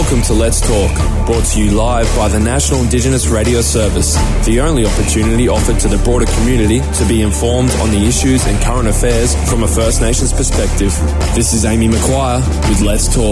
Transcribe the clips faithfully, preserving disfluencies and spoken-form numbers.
Welcome to Let's Talk, brought to you live by the National Indigenous Radio Service, the only opportunity offered to the broader community to be informed on the issues and current affairs from a First Nations perspective. This is Amy McGuire with Let's Talk.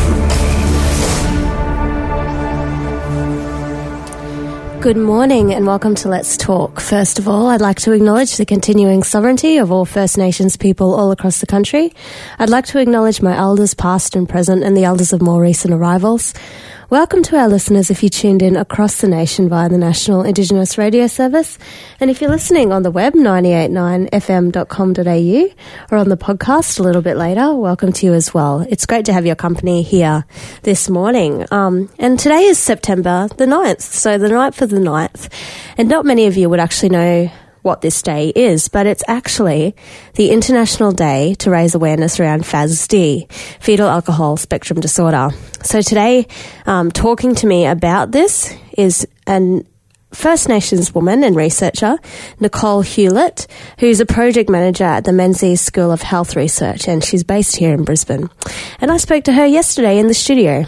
Good morning and welcome to Let's Talk. First of all, I'd like to acknowledge the continuing sovereignty of all First Nations people all across the country. I'd like to acknowledge my elders past and present and the elders of more recent arrivals. Welcome to our listeners if you tuned in across the nation via the National Indigenous Radio Service. And if you're listening on the web, ninety-eight point nine f m dot com dot a u, or on the podcast a little bit later, welcome to you as well. It's great to have your company here this morning. Um, and today is September the ninth, so the ninth of the ninth. And not many of you would actually know what this day is, but it's actually the International Day to raise awareness around F A S D, Fetal Alcohol Spectrum Disorder. So today, um, talking to me about this is an First Nations woman and researcher, Nicole Hewlett, who's a project manager at the Menzies School of Health Research, and she's based here in Brisbane. And I spoke to her yesterday in the studio.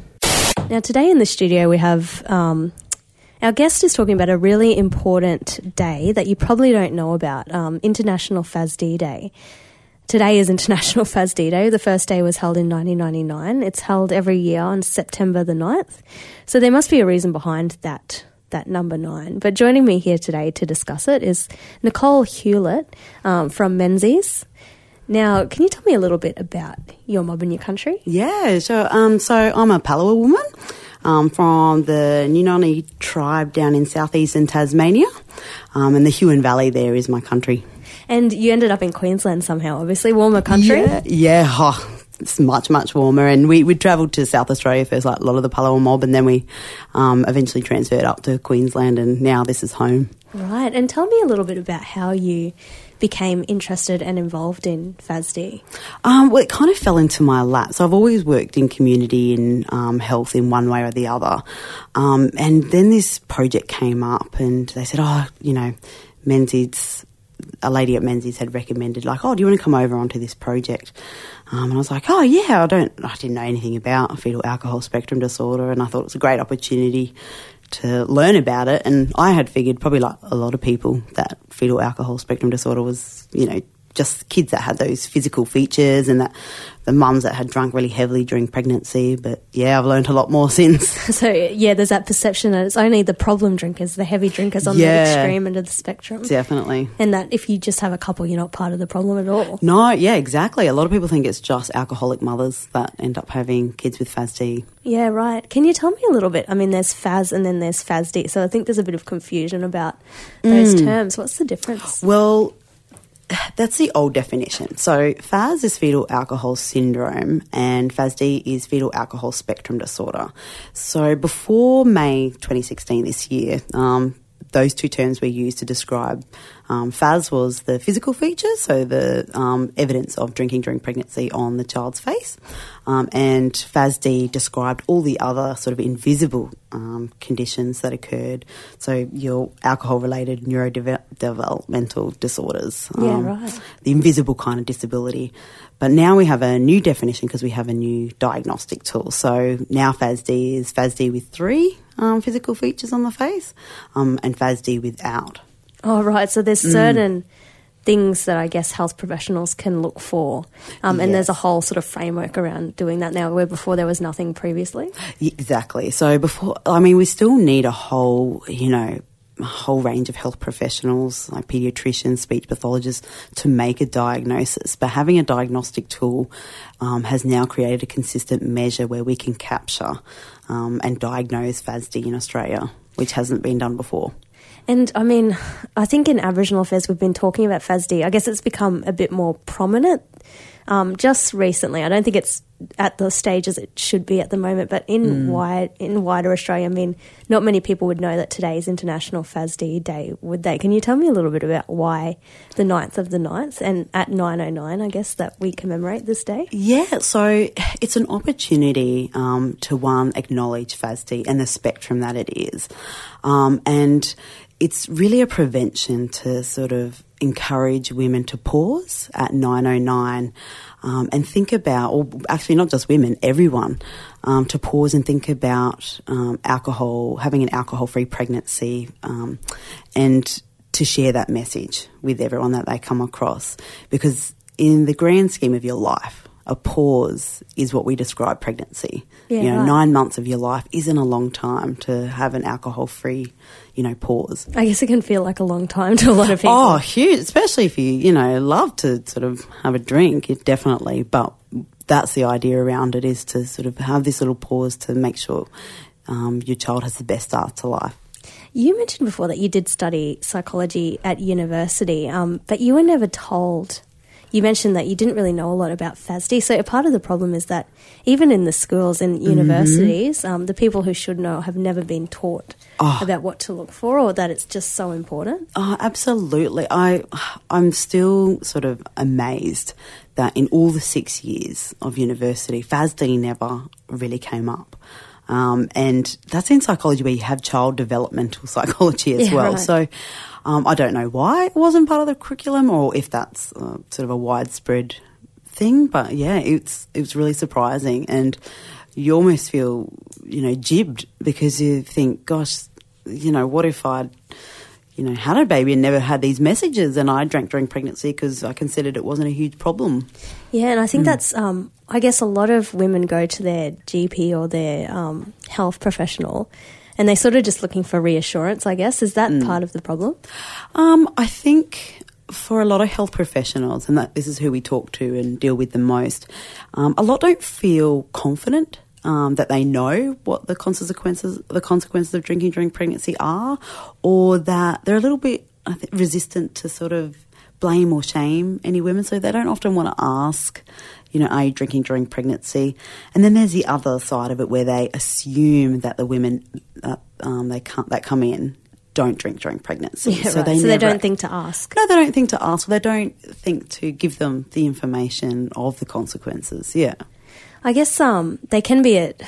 Now, today in the studio we have Um, Our guest is talking about a really important day that you probably don't know about, um, International F A S D Day. Today is International F A S D Day. The first day was held in nineteen ninety-nine. It's held every year on September the ninth. So there must be a reason behind that that number nine. But joining me here today to discuss it is Nicole Hewlett um, from Menzies. Now, can you tell me a little bit about your mob and your country? Yeah, sure. Um, so I'm a Palawa woman. Um, from the Nunani tribe down in southeastern Tasmania, um, and the Huon Valley there is my country. And you ended up in Queensland somehow, obviously, warmer country. Yeah, yeah oh, it's much, much warmer. And we, we travelled to South Australia first, like a lot of the Palawa mob, and then we um, eventually transferred up to Queensland, and now this is home. Right, and tell me a little bit about how you became interested and involved in F A S D. Um, well, it kind of fell into my lap. So I've always worked in community and um, health in one way or the other. Um, and then this project came up and they said, oh, you know, Menzies, a lady at Menzies had recommended, like, oh, do you want to come over onto this project? Um, and I was like, oh, yeah, I don't, I didn't know anything about fetal alcohol spectrum disorder, and I thought it was a great opportunity to learn about it. And I had figured, probably like a lot of people, that fetal alcohol spectrum disorder was, you know, just kids that had those physical features and that the mums that had drunk really heavily during pregnancy. But yeah, I've learned a lot more since. So yeah, there's that perception that it's only the problem drinkers, the heavy drinkers on yeah, the extreme end of the spectrum. Definitely. And that if you just have a couple, you're not part of the problem at all. No, yeah, exactly. A lot of people think it's just alcoholic mothers that end up having kids with F A S D. Yeah, right. Can you tell me a little bit? I mean, there's F A S and then there's F A S D. So I think there's a bit of confusion about those mm. terms. What's the difference? Well, that's the old definition. So F A S is fetal alcohol syndrome and F A S D is fetal alcohol spectrum disorder. So before May twenty sixteen this year, um, those two terms were used to describe um, F A S was the physical features, so the um, evidence of drinking during pregnancy on the child's face, um, and F A S D described all the other sort of invisible um, conditions that occurred, so your alcohol-related neurodevelopmental disorders. Um, yeah, right. The invisible kind of disability. But now we have a new definition because we have a new diagnostic tool. So now F A S D is F A S D with three um, physical features on the face um, and F A S D without. Oh, right. So there's certain mm. things that I guess health professionals can look for. Um, and yes. There's a whole sort of framework around doing that now, where before there was nothing previously. Exactly. So before, I mean, we still need a whole, you know, a whole range of health professionals like paediatricians, speech pathologists to make a diagnosis. But having a diagnostic tool um, has now created a consistent measure where we can capture um, and diagnose F A S D in Australia, which hasn't been done before. And, I mean, I think in Aboriginal affairs we've been talking about F A S D. I guess it's become a bit more prominent um, just recently. I don't think it's at the stage as it should be at the moment, but in, mm. wide, in wider Australia, I mean, not many people would know that today is International F A S D Day, would they? Can you tell me a little bit about why the ninth of the ninth and at nine oh nine, I guess, that we commemorate this day? Yeah, so it's an opportunity um, to, one, acknowledge F A S D and the spectrum that it is. Um, and it's really a prevention to sort of encourage women to pause at nine oh nine um, and think about, or actually not just women, everyone, um, to pause and think about um, alcohol, having an alcohol-free pregnancy, um, and to share that message with everyone that they come across. Because in the grand scheme of your life, a pause is what we describe pregnancy. Yeah, you know, right. nine months of your life isn't a long time to have an alcohol-free, you know, pause. I guess it can feel like a long time to a lot of people. Oh, huge, especially if you, you know, love to sort of have a drink, it definitely. But that's the idea around it, is to sort of have this little pause to make sure um, your child has the best start to life. You mentioned before that you did study psychology at university, um, but you were never told. You mentioned that you didn't really know a lot about F A S D. So a part of the problem is that even in the schools and universities, mm-hmm. um, the people who should know have never been taught oh. about what to look for, or that it's just so important. Oh, absolutely. I, I'm still sort of amazed that in all the six years of university, F A S D never really came up. Um, and that's in psychology, where you have child developmental psychology as yeah, well. Right. So um, I don't know why it wasn't part of the curriculum, or if that's uh, sort of a widespread thing. But yeah, it's it was really surprising, and you almost feel, you know, jibbed, because you think, gosh, you know, what if I'd, you know, had a baby and never had these messages, and I drank during pregnancy because I considered it wasn't a huge problem. Yeah, and I think Mm. that's, um, I guess a lot of women go to their G P or their um, health professional, and they're sort of just looking for reassurance, I guess. Is that Mm. part of the problem? Um, I think for a lot of health professionals, and that this is who we talk to and deal with the most, um, a lot don't feel confident um, that they know what the consequences the consequences of drinking during pregnancy are, or that they're a little bit, I think, resistant to sort of blame or shame any women, so they don't often want to ask, you know, are you drinking during pregnancy? And then there's the other side of it, where they assume that the women that um, they can't, that come in don't drink during pregnancy. Yeah, so right. they so never, they don't think to ask. No, they don't think to ask. Or they don't think to give them the information of the consequences. Yeah. I guess um, they can be at...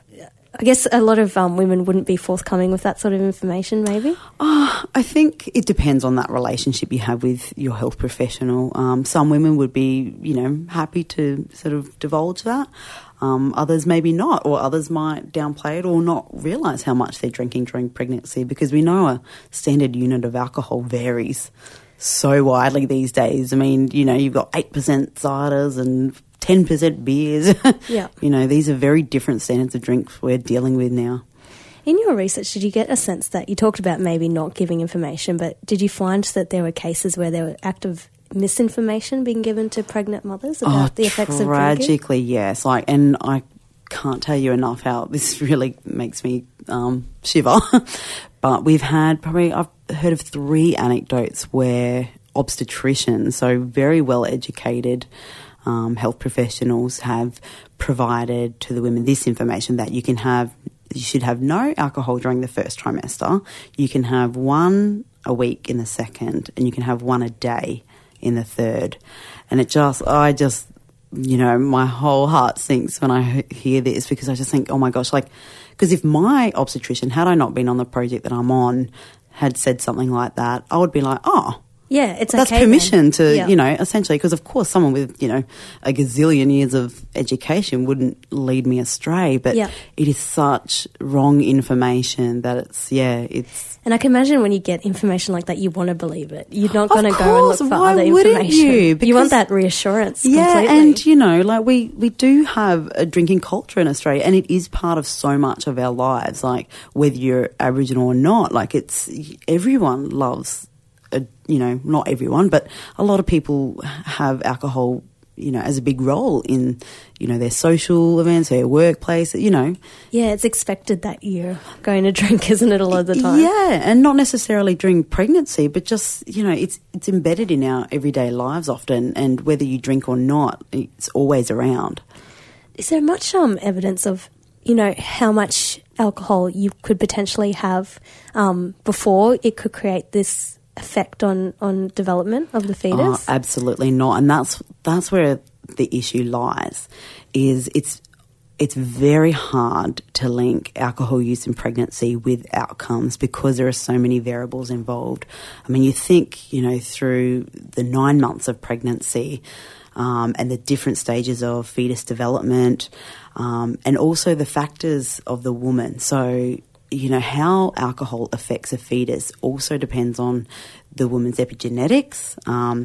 I guess a lot of um, women wouldn't be forthcoming with that sort of information, maybe? Oh, I think it depends on that relationship you have with your health professional. Um, some women would be, you know, happy to sort of divulge that. Um, others maybe not, or others might downplay it or not realise how much they're drinking during pregnancy, because we know a standard unit of alcohol varies so widely these days. I mean, you know, you've got eight percent ciders and ten percent beers. Yeah. You know, these are very different standards of drinks we're dealing with now. In your research, did you get a sense that you talked about maybe not giving information, but did you find that there were cases where there were active misinformation being given to pregnant mothers about oh, the effects of drinking? Tragically, yes. Like, and I can't tell you enough how this really makes me um, shiver. But we've had probably, I've heard of three anecdotes where obstetricians, so very well educated um, health professionals, have provided to the women this information, that you can have, you should have no alcohol during the first trimester, you can have one a week in the second, and you can have one a day in the third. And it just, I just, you know, my whole heart sinks when I hear this, because I just think, oh my gosh, like, because if my obstetrician, had I not been on the project that I'm on, had said something like that, I would be like, oh, yeah, it's that's okay permission then. to, Yeah. you know, essentially, because of course someone with, you know, a gazillion years of education wouldn't lead me astray, but Yeah. it is such wrong information that it's, yeah, it's... And I can imagine when you get information like that, you want to believe it. You're not Of going to go and look course, for why other wouldn't information. you? You Because- want that reassurance Yeah, completely. and, you know, like we, we do have a drinking culture in Australia, and it is part of so much of our lives, like whether you're Aboriginal or not, like it's, everyone loves, a, you know, not everyone, but a lot of people have alcohol, you know, as a big role in, you know, their social events, their workplace, you know. Yeah, it's expected that you're going to drink, isn't it, a lot of the time? Yeah, and not necessarily during pregnancy, but just, you know, it's it's embedded in our everyday lives often, and whether you drink or not, it's always around. Is there much um, evidence of, you know, how much alcohol you could potentially have um, before it could create this effect on, on development of the fetus? Oh, absolutely not. And that's that's where the issue lies, is it's it's very hard to link alcohol use in pregnancy with outcomes because there are so many variables involved. I mean, you think, you know, through the nine months of pregnancy um, and the different stages of fetus development um, and also the factors of the woman. So, you know, how alcohol affects a fetus also depends on the woman's epigenetics, um,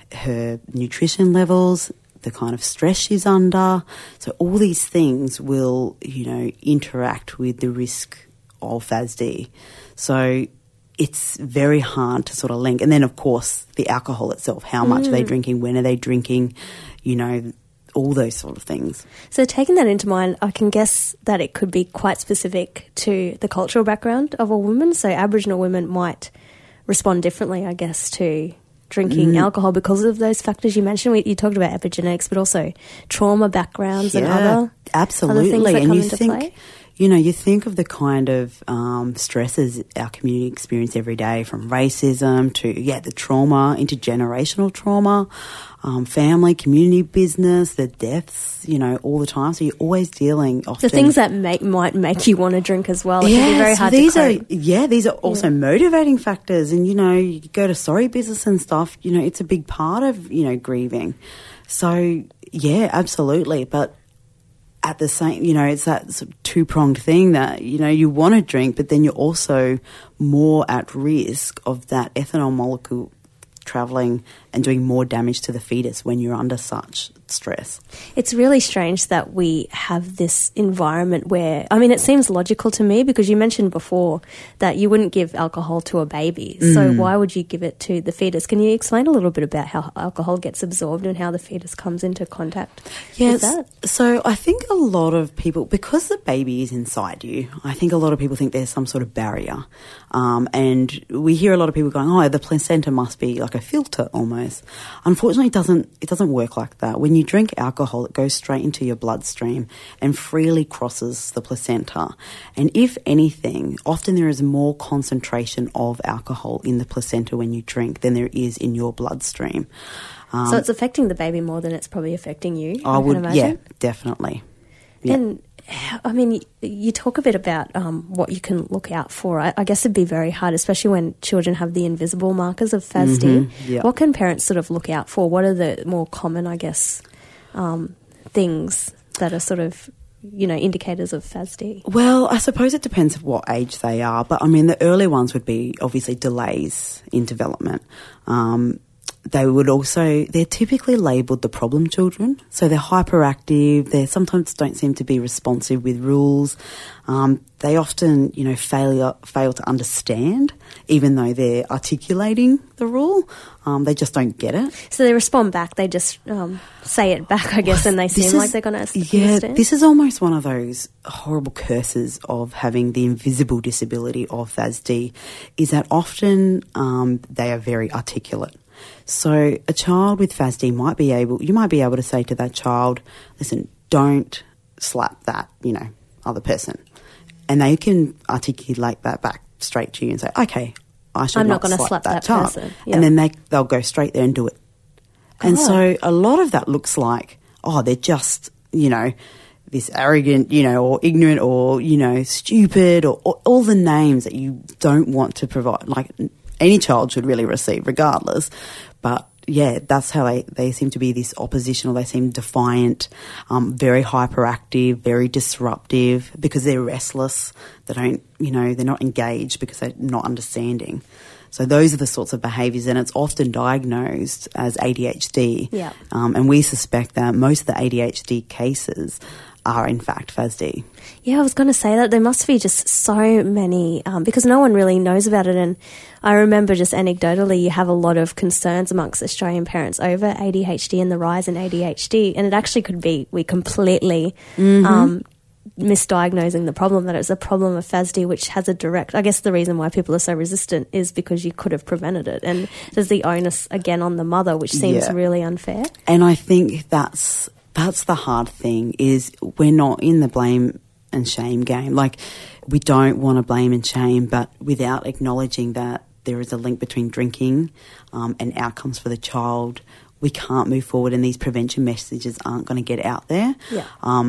her nutrition levels, the kind of stress she's under. So all these things will, you know, interact with the risk of F A S D. So it's very hard to sort of link. And then, of course, the alcohol itself. How much mm. are they drinking? When are they drinking? You know, all those sort of things. So taking that into mind, I can guess that it could be quite specific to the cultural background of a woman. So Aboriginal women might respond differently, I guess, to drinking mm. alcohol because of those factors you mentioned. We, you talked about epigenetics, but also trauma backgrounds yeah, and other, absolutely. other things that and come you into think, play. You know, you think of the kind of um, stresses our community experience every day, from racism to, yeah, the trauma, intergenerational trauma, um, family, community, business, the deaths, you know, all the time. So you're always dealing often. The things that make, might make you want to drink as well. It yeah, can be very so hard these to are, cope. yeah, these are also yeah. motivating factors. And, you know, you go to sorry business and stuff, you know, it's a big part of, you know, grieving. So, yeah, absolutely. But at the same, you know, it's that sort of two-pronged thing that, you know, you want to drink, but then you're also more at risk of that ethanol molecule travelling and doing more damage to the fetus when you're under such stress. It's really strange that we have this environment where, I mean, it seems logical to me because you mentioned before that you wouldn't give alcohol to a baby. Mm. So why would you give it to the fetus? Can you explain a little bit about how alcohol gets absorbed and how the fetus comes into contact yes, with that? So I think a lot of people, because the baby is inside you, I think a lot of people think there's some sort of barrier. Um, and we hear a lot of people going, oh, the placenta must be like a filter almost. Unfortunately, it doesn't, it doesn't work like that. When you drink alcohol, it goes straight into your bloodstream and freely crosses the placenta. And if anything, often there is more concentration of alcohol in the placenta when you drink than there is in your bloodstream. Um, so it's affecting the baby more than it's probably affecting you, I, I would, can imagine. yeah, definitely. Yeah. And I mean, you talk a bit about um, what you can look out for. I, I guess it'd be very hard, especially when children have the invisible markers of F A S D. Mm-hmm, yeah. What can parents sort of look out for? What are the more common, I guess, um, things that are sort of, you know, indicators of F A S D? Well, I suppose it depends of what age they are. But, I mean, the early ones would be obviously delays in development. Um They would also, they're typically labelled the problem children. So they're hyperactive. They sometimes don't seem to be responsive with rules. Um, they often, you know, fail, fail to understand, even though they're articulating the rule. Um, they just don't get it. So they respond back. They just um, say it back, I guess, and they seem is, like they're going to yeah, understand. This is almost one of those horrible curses of having the invisible disability of F A S D, is that often um, they are very articulate. So a child with F A S D might be able, you might be able to say to that child, listen, don't slap that, you know, other person. And they can articulate that back straight to you and say, okay, I should I'm not, not slap, slap that, that child. person. Yeah. And then they, they'll go straight there and do it. God. And so a lot of that looks like, oh, they're just, you know, this arrogant, you know, or ignorant or, you know, stupid or, or all the names that you don't want to provide. Like, any child should really receive regardless. But, yeah, that's how they, they seem to be this oppositional. They seem defiant, um, very hyperactive, very disruptive because they're restless. They don't, you know, they're not engaged because they're not understanding. So those are the sorts of behaviours, and it's often diagnosed as A D H D. Yeah. Um, and we suspect that most of the A D H D cases are in fact F A S D. Yeah, I was going to say that there must be just so many, um, because no one really knows about it. And I remember just anecdotally, you have a lot of concerns amongst Australian parents over A D H D and the rise in A D H D. And it actually could be we completely mm-hmm. um, misdiagnosing the problem, that it's a problem of F A S D, which has a direct, I guess the reason why people are so resistant is because you could have prevented it. And there's the onus again on the mother, which seems yeah. really unfair. And I think that's that's the hard thing, is we're not in the blame and shame game. Like, we don't want to blame and shame, but without acknowledging that there is a link between drinking um, and outcomes for the child, we can't move forward, and these prevention messages aren't going to get out there. Yeah. Um,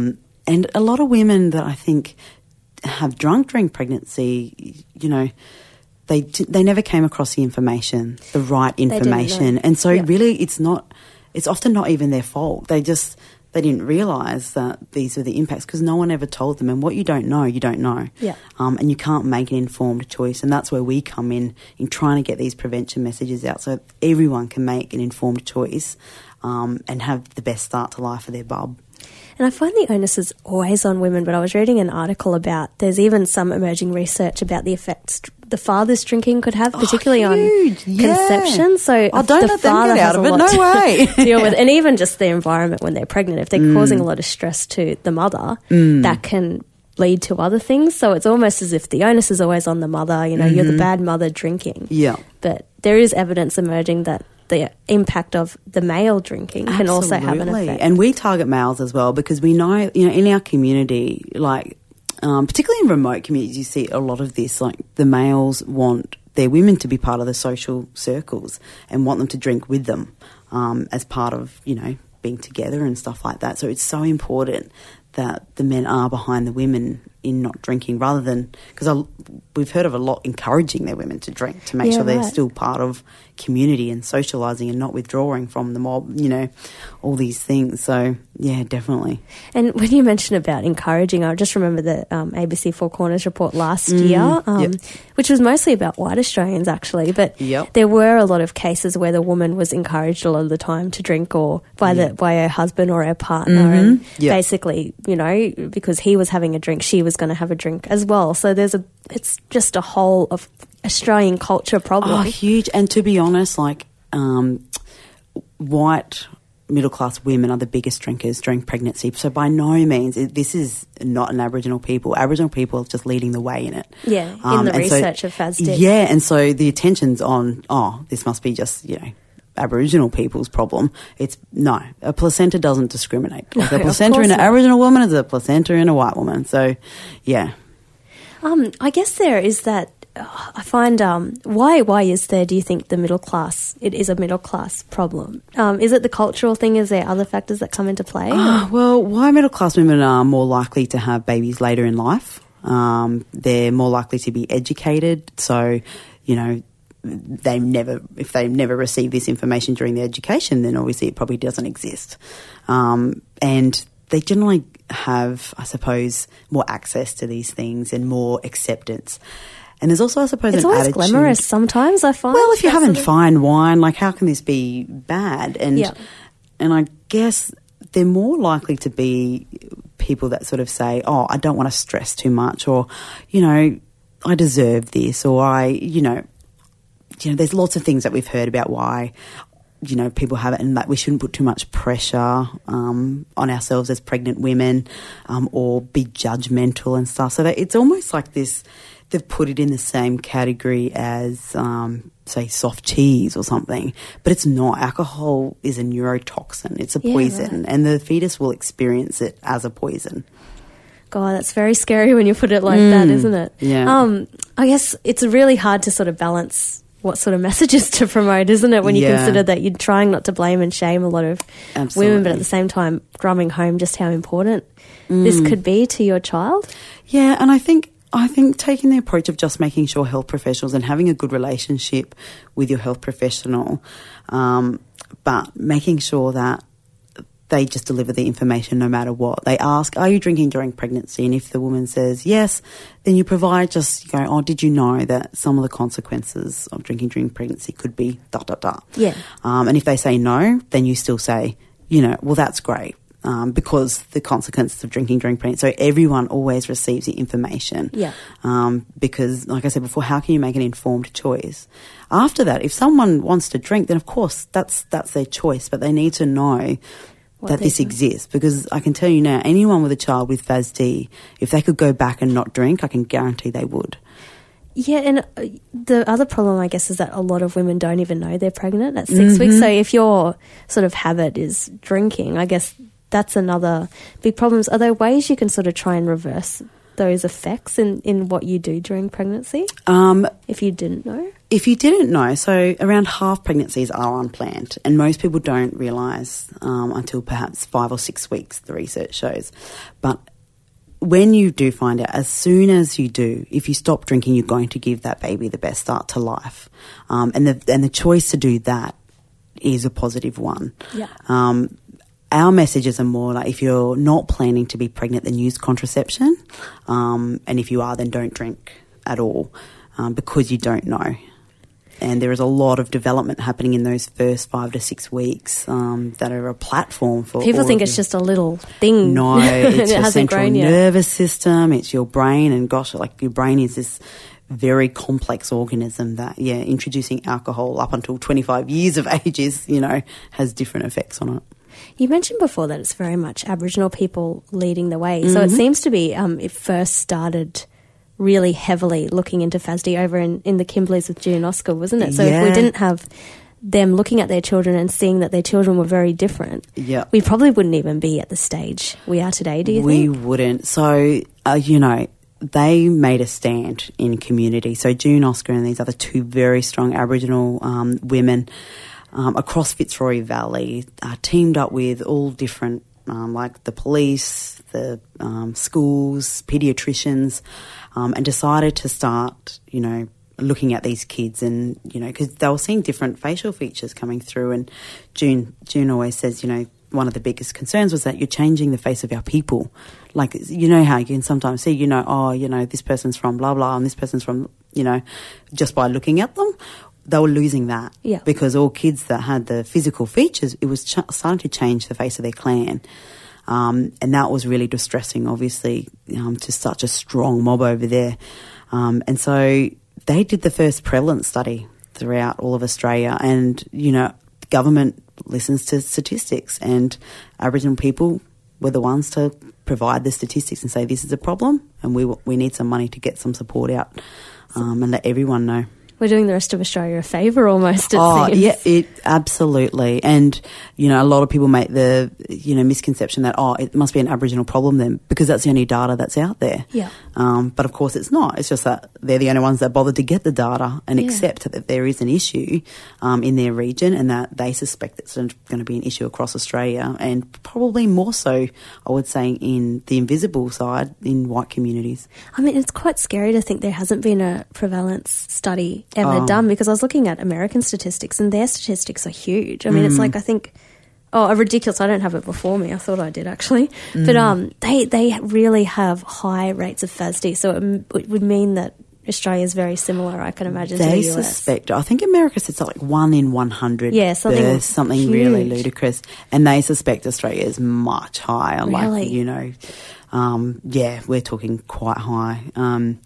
and a lot of women that I think have drunk during pregnancy, you know, they they never came across the information, the right information. And so yeah. really it's not, it's often not even their fault. They just, they didn't realise that these are the impacts because no one ever told them. And what you don't know, you don't know. Yeah. Um, and you can't make an informed choice. And that's where we come in, in trying to get these prevention messages out so everyone can make an informed choice um, and have the best start to life for their bub. And I find the onus is always on women, but I was reading an article about there's even some emerging research about the effects the father's drinking could have, particularly oh, on yeah. conception. So oh, don't the let them father get out of it. No way. To deal with, and even just the environment when they're pregnant, if they're mm. causing a lot of stress to the mother, mm. that can lead to other things. So it's almost as if the onus is always on the mother. You know, mm-hmm. you're the bad mother drinking. Yeah. But there is evidence emerging that the impact of the male drinking can Absolutely. also have an effect. And we target males as well because we know, you know, in our community, like, um, particularly in remote communities, you see a lot of this, like the males want their women to be part of the social circles and want them to drink with them um, as part of, you know, being together and stuff like that. So it's so important that the men are behind the women in not drinking rather than, because we've heard of a lot encouraging their women to drink to make yeah, sure they're right. still part of community and socialising and not withdrawing from the mob, you know, all these things. So, yeah, definitely. And when you mentioned about encouraging, I just remember the um, A B C Four Corners report last mm, year, um, yep. which was mostly about white Australians actually, but yep. there were a lot of cases where the woman was encouraged a lot of the time to drink or by, yep. the, by her husband or her partner mm-hmm. and yep. basically, you know, because he was having a drink, she was going to have a drink as well. So there's a, it's just a whole of Australian culture problem. Oh, huge. And to be honest, like, um, white middle-class women are the biggest drinkers during pregnancy. So by no means, it, this is not an Aboriginal people. Aboriginal people are just leading the way in it. Yeah, in um, the research so, of FASD. Yeah, and so the attention's on, oh, this must be just, you know, Aboriginal people's problem. It's, no, a placenta doesn't discriminate. Like no, a placenta in an not. Aboriginal woman is a placenta in a white woman. So, yeah. Um, I guess there is that, uh, I find, um, why why is there, do you think, the middle class, it is a middle class problem? Um, is it the cultural thing? Is there other factors that come into play? Uh, well, why middle class women are more likely to have babies later in life. Um, they're more likely to be educated. So, you know, they never, if they never receive this information during their education, then obviously it probably doesn't exist. Um, and they generally have, I suppose, more access to these things and more acceptance. And there's also, I suppose, it's an always attitude. glamorous sometimes, I find. Well, if you're having sort of fine wine, like how can this be bad? And yeah. and I guess they're more likely to be people that sort of say, oh, I don't want to stress too much, or, you know, I deserve this, or I, you know, you know, there's lots of things that we've heard about why, you know, people have it and that we shouldn't put too much pressure um, on ourselves as pregnant women um, or be judgmental and stuff. So that it's almost like this, they've put it in the same category as, um, say, soft cheese or something. But it's not. Alcohol is a neurotoxin. It's a yeah, poison. Right. And the fetus will experience it as a poison. God, that's very scary when you put it like mm, that, isn't it? Yeah. Um, I guess it's really hard to sort of balance what sort of messages to promote, isn't it, when you yeah. consider that you're trying not to blame and shame a lot of Absolutely. women, but at the same time drumming home just how important mm. this could be to your child? Yeah, and I think I think taking the approach of just making sure health professionals and having a good relationship with your health professional, um, but making sure that they just deliver the information no matter what. They ask, are you drinking during pregnancy? And if the woman says yes, then you provide just, you go, oh, did you know that some of the consequences of drinking during pregnancy could be da, da, da. Yeah. Um, and if they say no, then you still say, you know, well, that's great. Um, because the consequences of drinking during pregnancy. So everyone always receives the information. Yeah. Um, because, like I said before, how can you make an informed choice? After that, if someone wants to drink, then of course that's that's their choice, but they need to know what that this do. exists. Because I can tell you now, anyone with a child with F A S D, if they could go back and not drink, I can guarantee they would. Yeah, and the other problem, I guess, is that a lot of women don't even know they're pregnant at six mm-hmm. weeks. So if your sort of habit is drinking, I guess that's another big problem. Are there ways you can sort of try and reverse those effects in, in what you do during pregnancy, um, if you didn't know? If you didn't know, so around half pregnancies are unplanned, and most people don't realise um, until perhaps five or six weeks, the research shows. But when you do find out, as soon as you do, if you stop drinking, you're going to give that baby the best start to life. Um, and the and the choice to do that is a positive one. Yeah. Um, our messages are more like, if you're not planning to be pregnant, then use contraception. Um, and if you are, then don't drink at all, um, because you don't know. And there is a lot of development happening in those first five to six weeks um, that are a platform for people all think of it's you. just a little thing. No, it's it your hasn't central grown yet. nervous system, it's your brain, and gosh, like your brain is this very complex organism that, yeah, introducing alcohol up until twenty-five years of age is, you know, has different effects on it. You mentioned before that it's very much Aboriginal people leading the way. So mm-hmm. it seems to be, um, it first started really heavily looking into F A S D over in, in the Kimbleys with June Oscar, wasn't it? So yeah. if we didn't have them looking at their children and seeing that their children were very different, yeah. we probably wouldn't even be at the stage we are today, do you we think? We wouldn't. So, uh, you know, they made a stand in community. So June Oscar and these other two very strong Aboriginal um, women um, across Fitzroy Valley uh, teamed up with all different, um, like the police, the um, schools, paediatricians, um, and decided to start, you know, looking at these kids and, you know, because they were seeing different facial features coming through. And June, June always says, you know, one of the biggest concerns was that you're changing the face of our people. Like, you know how you can sometimes see, you know, oh, you know, this person's from blah, blah, and this person's from, you know, just by looking at them. They were losing that. Yeah. Because all kids that had the physical features, it was ch- starting to change the face of their clan. Um, and that was really distressing, obviously, um, to such a strong mob over there. Um, and so they did the first prevalence study throughout all of Australia, and, you know, government listens to statistics, and Aboriginal people were the ones to provide the statistics and say this is a problem and we we need some money to get some support out um, and let everyone know. We're doing the rest of Australia a favour almost, it oh, seems. yeah, it absolutely. And, you know, a lot of people make the, you know, misconception that, oh, it must be an Aboriginal problem then because that's the only data that's out there. Yeah. Um, but, of course, it's not. It's just that they're the only ones that bothered to get the data and yeah. accept that there is an issue um, in their region and that they suspect it's going to be an issue across Australia and probably more so, I would say, in the invisible side in white communities. I mean, it's quite scary to think there hasn't been a prevalence study ever Oh. done, because I was looking at American statistics and their statistics are huge. I mean, mm. it's like, I think, oh, a ridiculous, I don't have it before me. I thought I did actually. Mm. But um, they, they really have high rates of F A S D, so it, it would mean that Australia is very similar, I can imagine, they to the U S. Suspect, I think America says like one in one hundred yeah, something births, something huge. really ludicrous. And they suspect Australia is much higher. Really? Like, you know, um, yeah, we're talking quite high. Um,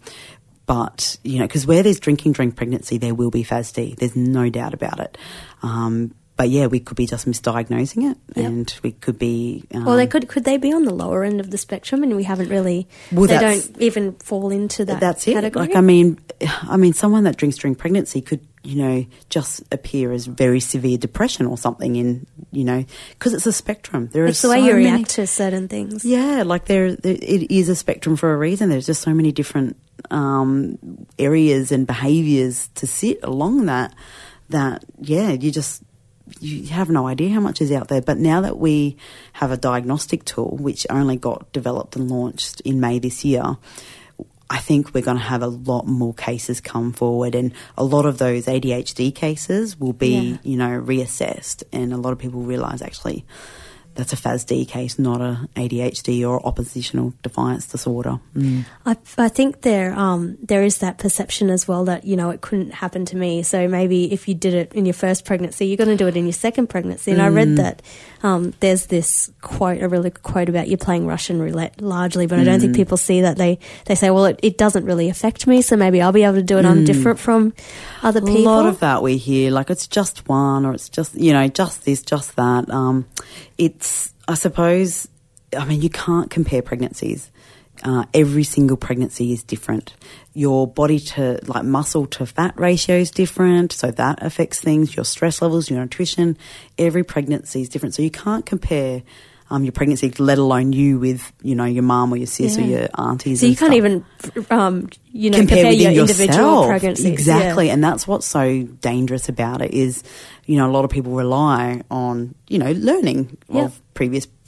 but, you know, because where there's drinking during pregnancy, there will be F A S D. There's no doubt about it. Um, but, yeah, we could be just misdiagnosing it yep. and we could be... Um, well, they could could they be on the lower end of the spectrum and we haven't really... Well, they don't even fall into that That's it. category? Like, I mean, I mean, someone that drinks during pregnancy could, you know, just appear as very severe depression or something in, you know, because it's a spectrum. There it's are the way so you many, react to certain things. Yeah, like there, there, it is a spectrum for a reason. There's just so many different um, areas and behaviours to sit along that, that, yeah, you just... you have no idea how much is out there. But now that we have a diagnostic tool, which only got developed and launched in May this year, I think we're going to have a lot more cases come forward, and a lot of those A D H D cases will be, yeah. you know, reassessed, and a lot of people realise actually that's a F A S D case, not a A D H D or oppositional defiance disorder. Mm. I, I think there um, there is that perception as well that, you know, it couldn't happen to me. So maybe if you did it in your first pregnancy, you're going to do it in your second pregnancy. And mm. I read that um, there's this quote, a really good quote about you playing Russian roulette largely, but I don't mm. think people see that. They, they say, well, it, it doesn't really affect me, so maybe I'll be able to do it. Mm. I'm different from other people. A lot of that we hear, like it's just one or it's just, you know, just this, just that. Um, it's, I suppose, I mean, you can't compare pregnancies. Uh, every single pregnancy is different. Your body to, like, muscle to fat ratio is different, so that affects things. Your stress levels, your nutrition, every pregnancy is different. So you can't compare um, your pregnancy, let alone you with, you know, your mum or your sis yeah. or your aunties. So you and can't stuff. even, um, you know, compare, compare your within individual yourself. pregnancies. Exactly, yeah. and that's what's so dangerous about it is, you know, a lot of people rely on, you know, learning yeah. of previous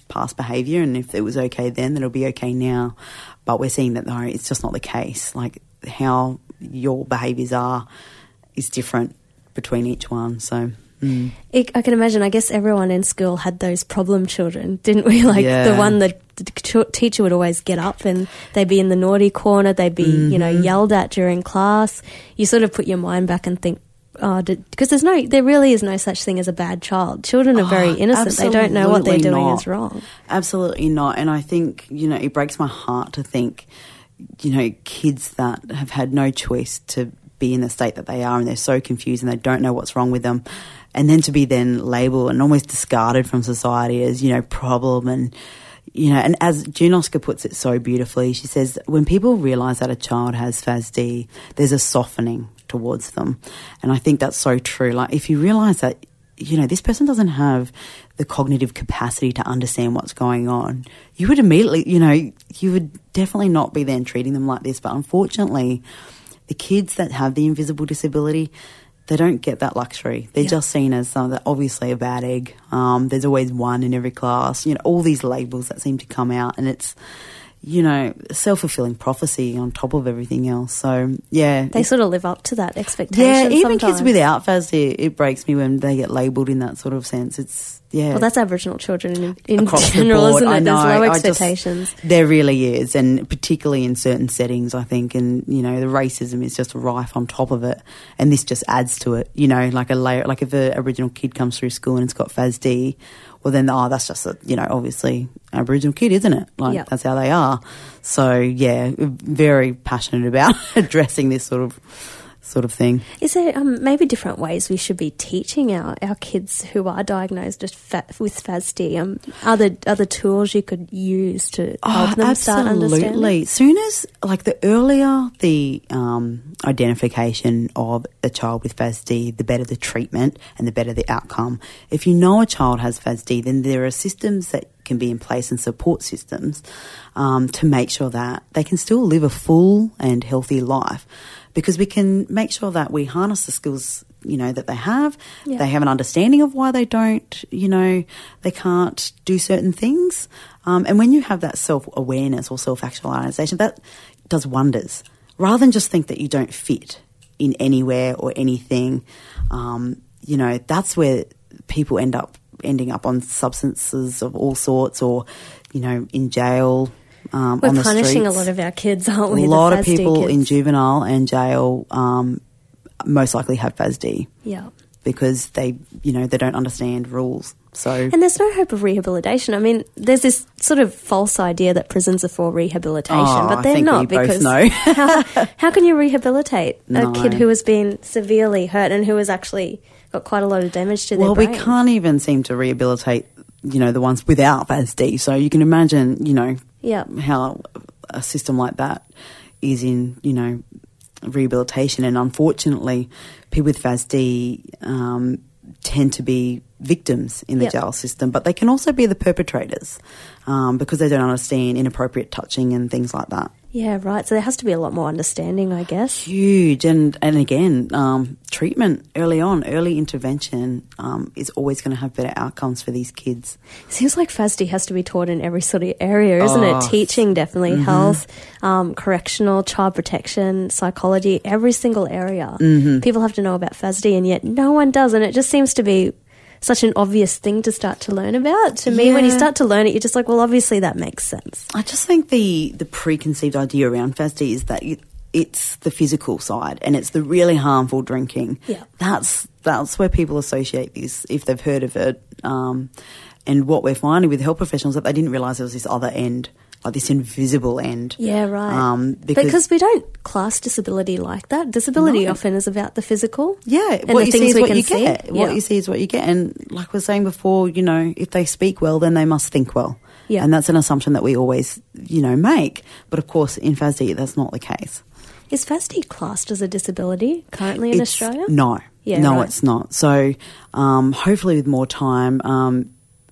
past behaviour, and if it was okay then, then it'll be okay now. But we're seeing that, no, it's just not the case. Like, how your behaviours are is different between each one, so... Mm. It, I can imagine, I guess everyone in school had those problem children, didn't we? Like yeah. the one that the ch- teacher would always get up and they'd be in the naughty corner, they'd be, mm-hmm. you know, yelled at during class. You sort of put your mind back and think, oh, because there's no, there really is no such thing as a bad child. Children are oh, very innocent. They don't know what they're doing not. is wrong. Absolutely not. And I think, you know, it breaks my heart to think, you know, kids that have had no choice to be in the state that they are, and they're so confused and they don't know what's wrong with them, and then to be then labelled and almost discarded from society as, you know, problem. And, you know, and as June Oscar puts it so beautifully, she says, when people realise that a child has F A S D, there's a softening towards them. And I think that's so true. Like, if you realise that, you know, this person doesn't have the cognitive capacity to understand what's going on, you would immediately, you know, you would definitely not be then treating them like this. But unfortunately, the kids that have the invisible disability, they don't get that luxury. They're yeah. just seen as uh, obviously a bad egg. Um, there's always one in every class. You know, all these labels that seem to come out, and it's, you know, self-fulfilling prophecy on top of everything else. So, yeah. They sort of live up to that expectation Yeah, even sometimes. kids without F A S D, it breaks me when they get labelled in that sort of sense. It's, yeah. Well, that's Aboriginal children in, in Across general, the board, isn't it? I know. There's low I just- expectations. there really is, and particularly in certain settings, I think, and, you know, the racism is just rife on top of it, and this just adds to it, you know, like a layer, like if an Aboriginal kid comes through school and it's got F A S D, well then, oh, that's just a, you know, obviously Aboriginal kid, isn't it? Like, yep. that's how they are. So, yeah, very passionate about addressing this sort of sort of thing. Is there um, maybe different ways we should be teaching our, our kids who are diagnosed with, fa- with F A S D? Um, other other tools you could use to help oh, them start understanding? Absolutely. Soon as, like, the earlier the um, identification of a child with F A S D, the better the treatment and the better the outcome. If you know a child has F A S D, then there are systems that can be in place and support systems um, to make sure that they can still live a full and healthy life, because we can make sure that we harness the skills, you know, that they have. Yeah. They have an understanding of why they don't, you know, they can't do certain things. Um, and when you have that self-awareness or self-actualisation, that does wonders. Rather than just think that you don't fit in anywhere or anything, um, you know, that's where people end up ending up on substances of all sorts, or, you know, in jail. Um, We're on the punishing streets. a lot of our kids, aren't we? A lot the of F A S D people kids. in juvenile and jail um, most likely have F A S D. Yeah. Because they, you know, they don't understand rules. So, and there's no hope of rehabilitation. I mean, there's this sort of false idea that prisons are for rehabilitation, oh, but they're I think not, we because both know. how, how can you rehabilitate No. a kid who has been severely hurt and who has actually got quite a lot of damage to their well, brain? we can't even seem to rehabilitate, you know, the ones without F A S D. So you can imagine, you know, yeah. how a system like that is in, you know, rehabilitation. And unfortunately, people with F A S D um, tend to be victims in the yep. jail system, but they can also be the perpetrators um, because they don't understand inappropriate touching and things like that. Yeah, right. So there has to be a lot more understanding, I guess. Huge. And, and again, um, treatment early on, early intervention um, is always going to have better outcomes for these kids. Seems like F A S D has to be taught in every sort of area, isn't Oh, it? Teaching, definitely, mm-hmm. health, um, correctional, child protection, psychology, every single area. Mm-hmm. People have to know about F A S D, and yet no one does, and it just seems to be such an obvious thing to start to learn about. To me, Yeah. when you start to learn it, you're just like, well, obviously that makes sense. I just think the, the preconceived idea around F A S D is that it, it's the physical side and it's the really harmful drinking. Yeah. That's that's where people associate this, if they've heard of it. Um, and what we're finding with health professionals is that they didn't realise there was this other end, like this invisible end. Yeah, right. Um, because, because we don't class disability like that. Disability No. often is about the physical. Yeah, and what the you things see is we what can you see. get. What Yeah. you see is what you get. And like we were saying before, you know, if they speak well, then they must think well. Yeah. And that's an assumption that we always, you know, make. But of course, in F A S D, that's not the case. Is F A S D classed as a disability currently in It's- Australia? No. Yeah, no, right. it's not. So um, hopefully with more time, um,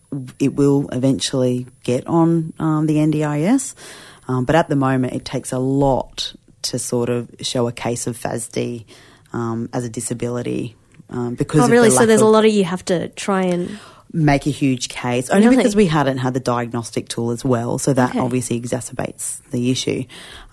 it will eventually get on um, the N D I S. Um, but at the moment, it takes a lot to sort of show a case of F A S D um, as a disability um, because Oh, of really? the So lack there's of, a lot of you have to try and make a huge case, only Really? because we hadn't had the diagnostic tool as well, so that Okay. obviously exacerbates the issue.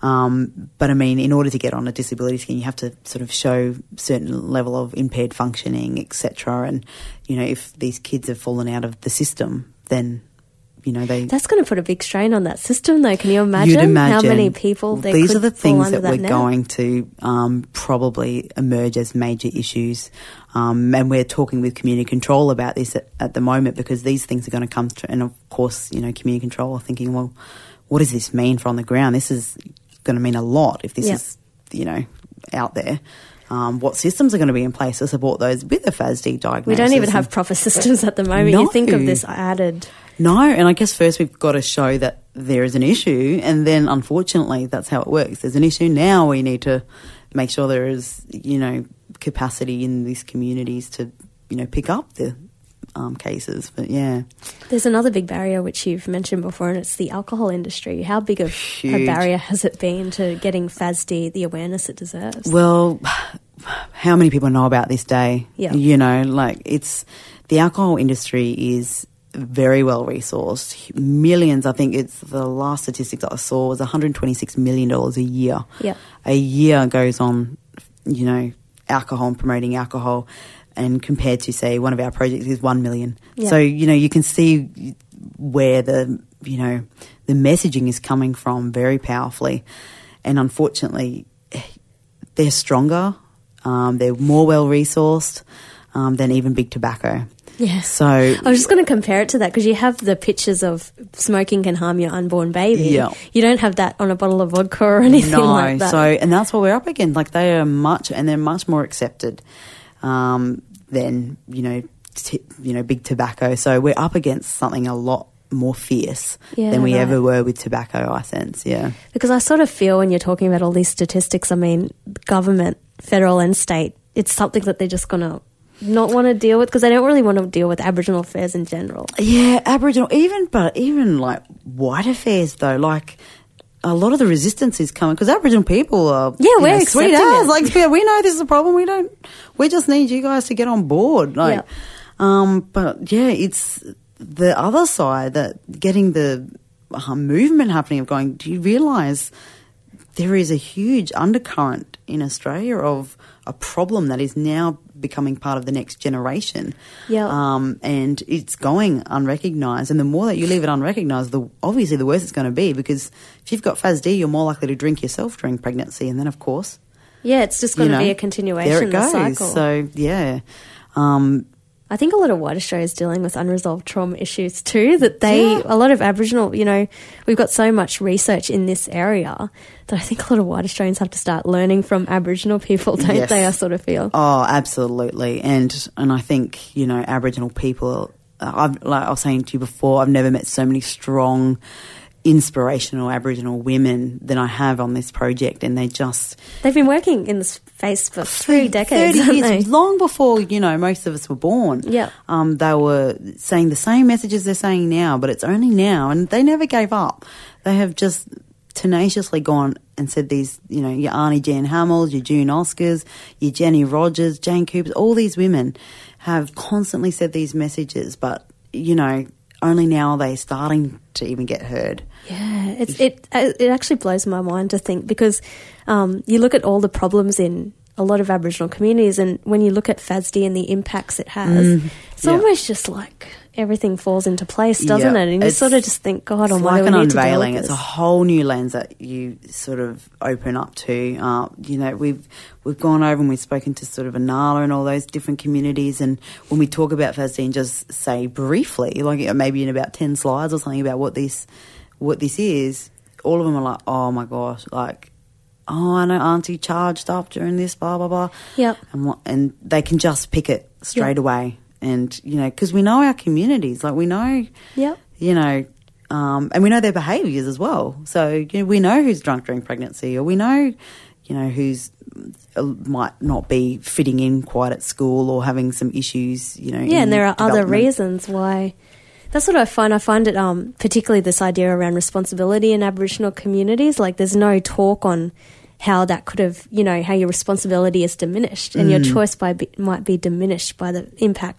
Um, but I mean, in order to get on a disability scheme, you have to sort of show certain level of impaired functioning, et cetera. And, you know, if these kids have fallen out of the system, then, you know, they... That's going to put a big strain on that system, though. Can you imagine, You'd imagine how many people there These could are the fall things under that we're now? going to um, probably emerge as major issues. Um, and we're talking with community control about this at, at the moment, because these things are going to come through. And, of course, you know, community control are thinking, well, what does this mean for on the ground? This is going to mean a lot if this Yep. is, you know, out there. Um, what systems are going to be in place to support those with the F A S D diagnosis? We don't even have proper systems at the moment. No. You think of this added... No, and I guess first we've got to show that there is an issue, and then unfortunately that's how it works. There's an issue, now we need to make sure there is, you know, capacity in these communities to, you know, pick up the um, cases. But yeah. There's another big barrier which you've mentioned before, and it's the alcohol industry. How big of a Huge. barrier has it been to getting F A S D the awareness it deserves? Well, how many people know about this day? Yeah. You know, like it's, the alcohol industry is very well resourced. Millions, I think it's the last statistics I saw was one hundred twenty-six million dollars a year. Yeah. A year goes on, you know, alcohol and promoting alcohol, and compared to, say, one of our projects is one million. Yeah. So, you know, you can see where the, you know, the messaging is coming from very powerfully. And unfortunately, they're stronger, um, they're more well resourced um, than even big tobacco. Yeah. So I was just going to compare it to that, because you have the pictures of smoking can harm your unborn baby. Yeah. You don't have that on a bottle of vodka or anything no, like that. so and that's what we're up against. Like they are much, and they're much more accepted um, than you know, t- you know, big tobacco. So we're up against something a lot more fierce Yeah, than we right. ever were with tobacco. I sense, yeah. Because I sort of feel when you're talking about all these statistics, I mean, government, federal and state, it's something that they're just going to not want to deal with, because they don't really want to deal with Aboriginal affairs in general. Yeah, Aboriginal, even, but even like white affairs though, like a lot of the resistance is coming because Aboriginal people are, Yeah, you we're know, sweet accepting as. it. Like, yeah, we know this is a problem. We don't, we just need you guys to get on board. Like, Yeah. um, but yeah, it's the other side that getting the uh, movement happening of going, do you realise there is a huge undercurrent in Australia of a problem that is now becoming part of the next generation. Yeah. Um, and it's going unrecognised. And the more that you leave it unrecognised, the obviously the worse it's going to be, because if you've got F A S D, you're more likely to drink yourself during pregnancy. And then, of course, Yeah, it's just going you to know, be a continuation there it of the goes. cycle. So, yeah. Um, I think a lot of white Australia is dealing with unresolved trauma issues too, that they, Yeah. a lot of Aboriginal, you know, we've got so much research in this area that I think a lot of white Australians have to start learning from Aboriginal people, don't Yes. they, I sort of feel. Oh, absolutely. And and I think, you know, Aboriginal people, uh, I've, like I was saying to you before, I've never met so many strong, inspirational Aboriginal women than I have on this project, and they just... They've been working in this space for three decades, thirty haven't years, they? long before, you know, most of us were born. Yeah. Um, they were saying the same messages they're saying now, but it's only now, and they never gave up. They have just tenaciously gone and said these, you know, your Arnie Jan Hamills, your June Oscars, your Jenny Rogers, Jane Coopers, all these women have constantly said these messages, but, you know, only now are they starting to even get heard. Yeah, it's, it it actually blows my mind to think, because um, you look at all the problems in a lot of Aboriginal communities, and when you look at F A S D and the impacts it has, Mm, it's yeah. almost just like everything falls into place, doesn't Yeah, it? And you it's- sort of just think, God It's almighty, like we an need to deal unveiling. with It's a this. whole new lens that you sort of open up to. Uh, you know, we've we've gone over and we've spoken to sort of Anala and all those different communities. And when we talk about F A S D and just say briefly, like maybe in about ten slides or something about what this what this is, all of them are like, oh my gosh, like, oh, I know Auntie charged up during this, blah blah blah. Yep. And what, and they can just pick it straight Yep. away. And you know, because we know our communities, like we know. Yep. You know, um, and we know their behaviours as well. So you know, we know who's drunk during pregnancy, or we know, you know, who's uh, might not be fitting in quite at school or having some issues. You know, Yeah, in and there are other development. reasons why. That's what I find. I find it, um, particularly this idea around responsibility in Aboriginal communities. Like, there's no talk on how that could have, you know, how your responsibility is diminished and your Mm. choice by be, might be diminished by the impacts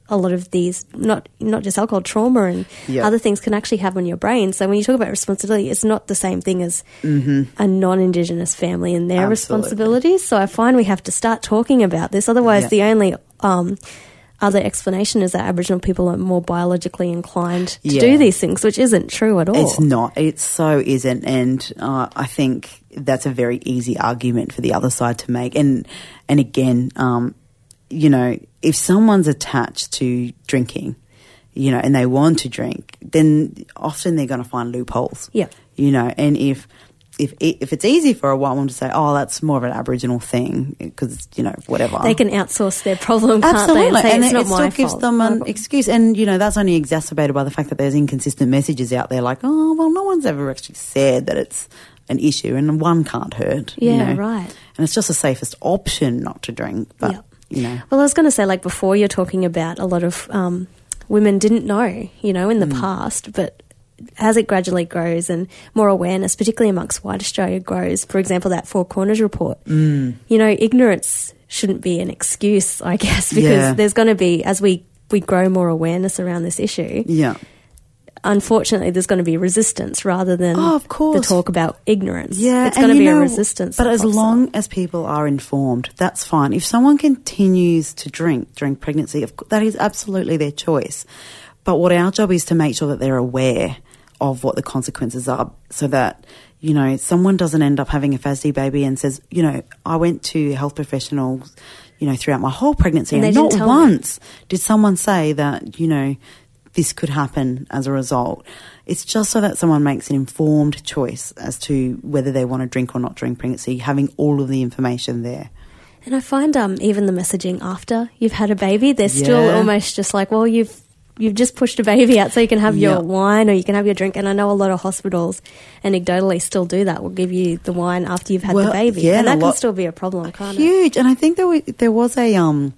a lot of these, not not just alcohol, trauma and yep. other things can actually have on your brain. So when you talk about responsibility, it's not the same thing as mm-hmm. a non-Indigenous family and their Absolutely. responsibilities. So I find we have to start talking about this. Otherwise, yep. the only um, other explanation is that Aboriginal people are more biologically inclined to yeah. do these things, which isn't true at all. It's not. It so isn't. And uh, I think that's a very easy argument for the other side to make. And, and again, um, you know, if someone's attached to drinking, you know, and they want to drink, then often they're going to find loopholes. Yeah. You know, and if if if it's easy for a white woman to say, oh, that's more of an Aboriginal thing because, you know, whatever. They can outsource their problem, can't Absolutely. they? And say, and it's it, not it my still gives fault. them an excuse. And, you know, that's only exacerbated by the fact that there's inconsistent messages out there like, oh, well, no one's ever actually said that it's an issue and one can't hurt. Yeah, you know? right. And it's just the safest option not to drink. But, yeah. you know. Well, I was going to say, like, before you're talking about a lot of um, women didn't know, you know, in the Mm. past, but as it gradually grows and more awareness, particularly amongst white Australia, grows, for example, that Four Corners report, Mm. you know, ignorance shouldn't be an excuse, I guess, because Yeah. there's going to be, as we, we grow more awareness around this issue, Yeah. unfortunately there's going to be resistance rather than Oh, of course. the talk about ignorance. Yeah, it's going to and be you a know, resistance. But that as pops long up. as people are informed, that's fine. If someone continues to drink during pregnancy, of cou- that is absolutely their choice. But what our job is to make sure that they're aware of what the consequences are so that, you know, someone doesn't end up having a F A S D baby and says, you know, I went to health professionals, you know, throughout my whole pregnancy And and, they not didn't tell me. once did someone say that, you know, this could happen as a result. It's just so that someone makes an informed choice as to whether they want to drink or not during pregnancy, having all of the information there. And I find um, even the messaging after you've had a baby, they're still Yeah. almost just like, well, you've you've just pushed a baby out so you can have your Yeah. wine or you can have your drink. And I know a lot of hospitals anecdotally still do that. Will give you the wine after you've had Well, the baby. yeah, and and a that can lot- still be a problem, can't it? Huge. And I think there, were, there was a um,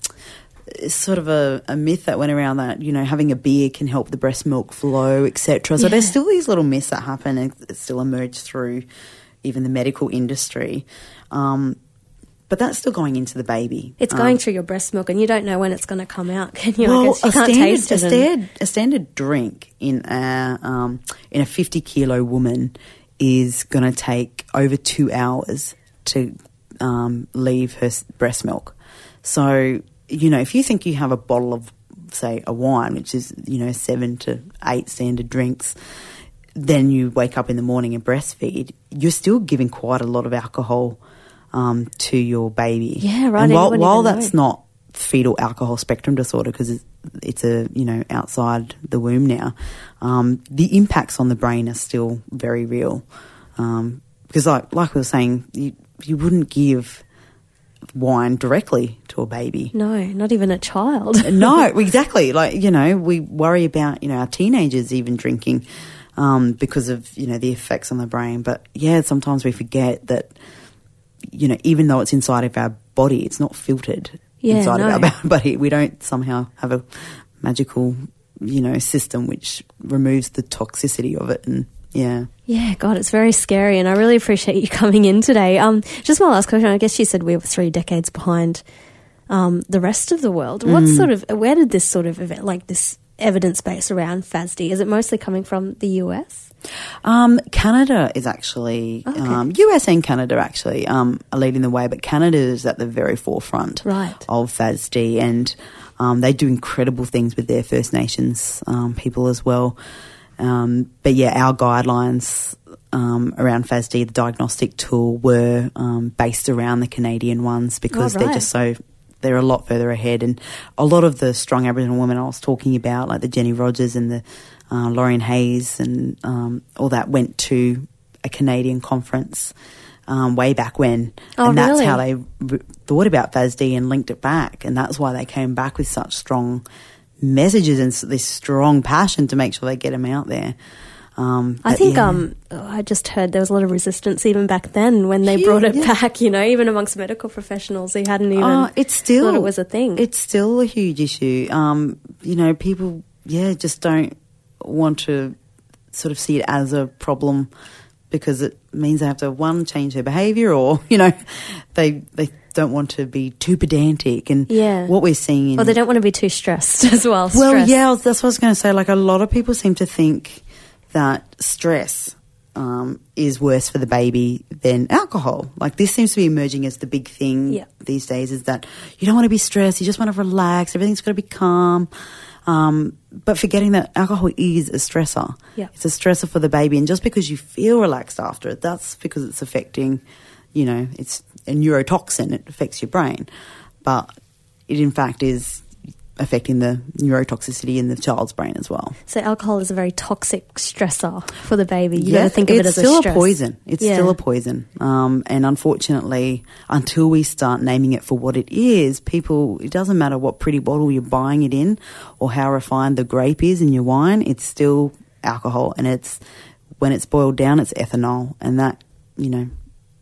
sort of a, a myth that went around that, you know, having a beer can help the breast milk flow, et cetera. So Yeah. there's still these little myths that happen and it still emerge through even the medical industry. Um, but that's still going into the baby. It's Um, going through your breast milk and you don't know when it's going to come out, can you? Well, I guess you a can't standard, taste a, it. and- standard, a standard drink in a um, in a fifty kilo woman is going to take over two hours to um, leave her s- breast milk. So, you know, if you think you have a bottle of, say, a wine, which is, you know, seven to eight standard drinks, then you wake up in the morning and breastfeed, you're still giving quite a lot of alcohol um, to your baby. Yeah, right, And and while, you wouldn't while even that's know. not fetal alcohol spectrum disorder, because it's, it's a, you know, outside the womb now, um, the impacts on the brain are still very real. Um, because like, like we were saying, you, you wouldn't give wine directly to a baby. No, not even a child. No, exactly. Like, you know, we worry about, you know, our teenagers even drinking um, because of, you know, the effects on the brain. But, yeah, sometimes we forget that, you know, even though it's inside of our body, it's not filtered Yeah, inside no. of our body. We don't somehow have a magical, you know, system which removes the toxicity of it. And, yeah. Yeah, God, it's very scary, and I really appreciate you coming in today. Um, just my last question, I guess you said we were three decades behind um, the rest of the world. What Mm. sort of, where did this sort of, event, like this evidence base around F A S D, is it mostly coming from the U S? Um, Canada is actually, Okay. um, U S and Canada actually um, are leading the way, but Canada is at the very forefront Right. of F A S D, and um, they do incredible things with their First Nations um, people as well. Um, but yeah, our guidelines um, around F A S D, the diagnostic tool, were um, based around the Canadian ones because Oh, they're right. just so, they're a lot further ahead. And a lot of the strong Aboriginal women I was talking about, like the Jenny Rogers and the uh, Lorraine Hayes and um, all that, went to a Canadian conference um, way back when. Oh, and that's really? how they re- thought about F A S D and linked it back. And that's why they came back with such strong messages and s- this strong passion to make sure they get them out there. Um, I but think yeah. um, I just heard there was a lot of resistance even back then when they Yeah, brought it yeah. back, you know, even amongst medical professionals who hadn't even Oh, it's still thought it was a thing. It's still a huge issue. Um, you know, people, yeah, just don't want to sort of see it as a problem because it means they have to, one, change their behaviour, or, you know, they they don't want to be too pedantic, and yeah. what we're seeing in... Or they don't want to be too stressed as well. Well, Stress. yeah, that's what I was going to say. Like, a lot of people seem to think that stress um, is worse for the baby than alcohol. Like, this seems to be emerging as the big thing yeah. these days, is that you don't want to be stressed, you just want to relax, everything's got to be calm. Um, but forgetting that alcohol is a stressor. Yeah. It's a stressor for the baby, and just because you feel relaxed after it, that's because it's affecting, you know, it's a neurotoxin, it affects your brain. But it in fact is affecting the neurotoxicity in the child's brain as well. So alcohol is a very toxic stressor for the baby. You yeah, got to think of it as a stress. It's still a poison. It's yeah. still a poison. Um, and unfortunately, until we start naming it for what it is, people, it doesn't matter what pretty bottle you're buying it in or how refined the grape is in your wine, it's still alcohol. And it's, when it's boiled down, it's ethanol. And that, you know,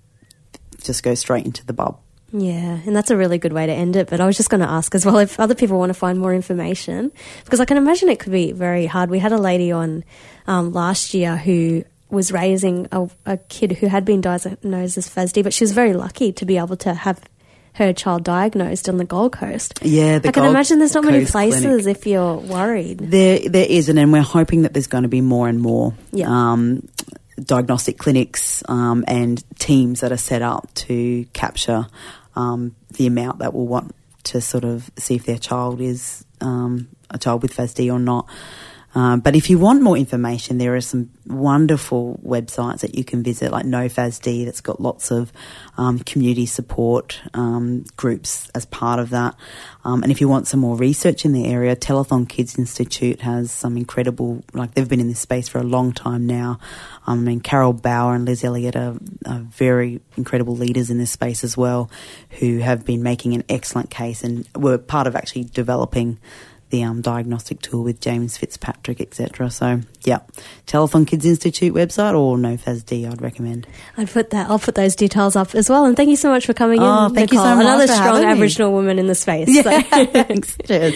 just goes straight into the bulb. Yeah, and that's a really good way to end it. But I was just going to ask as well if other people want to find more information, because I can imagine it could be very hard. We had a lady on um, last year who was raising a, a kid who had been diagnosed as F A S D, but she was very lucky to be able to have her child diagnosed on the Gold Coast. Yeah, the I can Gold imagine there's not many Coast places Clinic. If you're worried. There, there isn't, and we're hoping that there's going to be more and more. Yeah. Um, diagnostic clinics um, and teams that are set up to capture um, the amount that will want to sort of see if their child is um, a child with F A S D or not. Um, but if you want more information, there are some wonderful websites that you can visit, like No F A S D, that's got lots of um, community support um, groups as part of that. Um, and if you want some more research in the area, Telethon Kids Institute has some incredible, like they've been in this space for a long time now. Um, I mean, Carol Bauer and Liz Elliott are, are very incredible leaders in this space as well, who have been making an excellent case and were part of actually developing the um, diagnostic tool with James Fitzpatrick, et cetera. So, yeah, Telethon Kids Institute website or No F A S D, I'd recommend. I'd put that. I'll put those details up as well. And thank you so much for coming oh, in, thank Nicole. you so much Another for strong having Aboriginal me. woman in the space. Yeah, so. thanks. Cheers.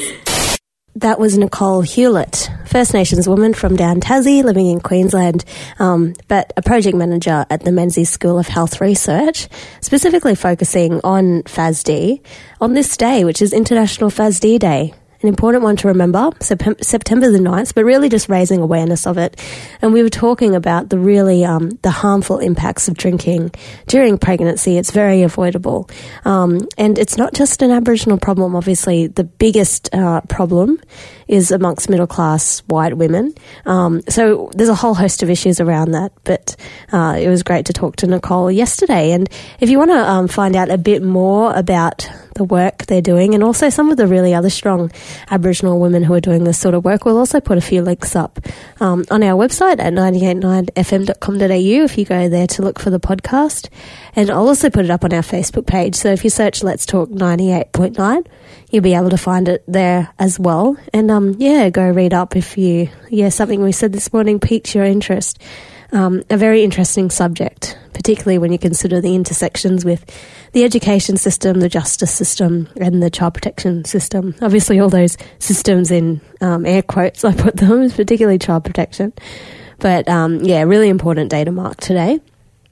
That was Nicole Hewlett, First Nations woman from down Tassie, living in Queensland, um, but a project manager at the Menzies School of Health Research, specifically focusing on F A S D on this day, which is International F A S D Day. An important one to remember, September the ninth, but really just raising awareness of it. And we were talking about the really, um, the harmful impacts of drinking during pregnancy. It's very avoidable. Um, and it's not just an Aboriginal problem, obviously. The biggest uh, problem is amongst middle-class white women. Um, so there's a whole host of issues around that, but uh, it was great to talk to Nicole yesterday. And if you want to um, find out a bit more about the work they're doing and also some of the really other strong Aboriginal women who are doing this sort of work, we'll also put a few links up um, on our website at ninety-eight point nine f m dot com dot a u if you go there to look for the podcast. And I'll also put it up on our Facebook page. So if you search Let's Talk ninety-eight point nine, you'll be able to find it there as well. And um, yeah, go read up if you, yeah, something we said this morning piqued your interest. Um, a very interesting subject, particularly when you consider the intersections with the education system, the justice system, and the child protection system. Obviously, all those systems in um, air quotes, I put them, particularly child protection. But um, yeah, really important day to mark today.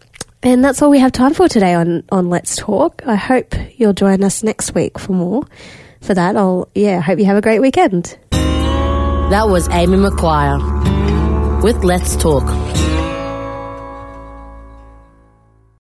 And that's all we have time for today on, on Let's Talk. I hope you'll join us next week for more. For that, I'll, yeah, hope you have a great weekend. That was Amy McGuire with Let's Talk.